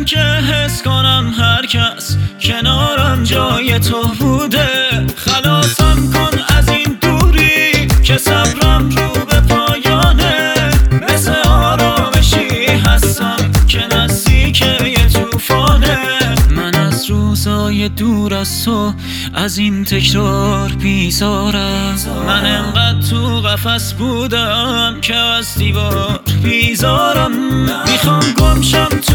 که حس کنم هر کس کنارم جای تو بوده. خلاصم کن از این دوری که صبرم رو به پایانه. مثل آرامشی هستم که نزدیک یه توفانه. من از روزای دور از تو، از این تکرار بیزارم. من انقدر تو قفس بودم که از دیوار بیزارم. میخوام گمشم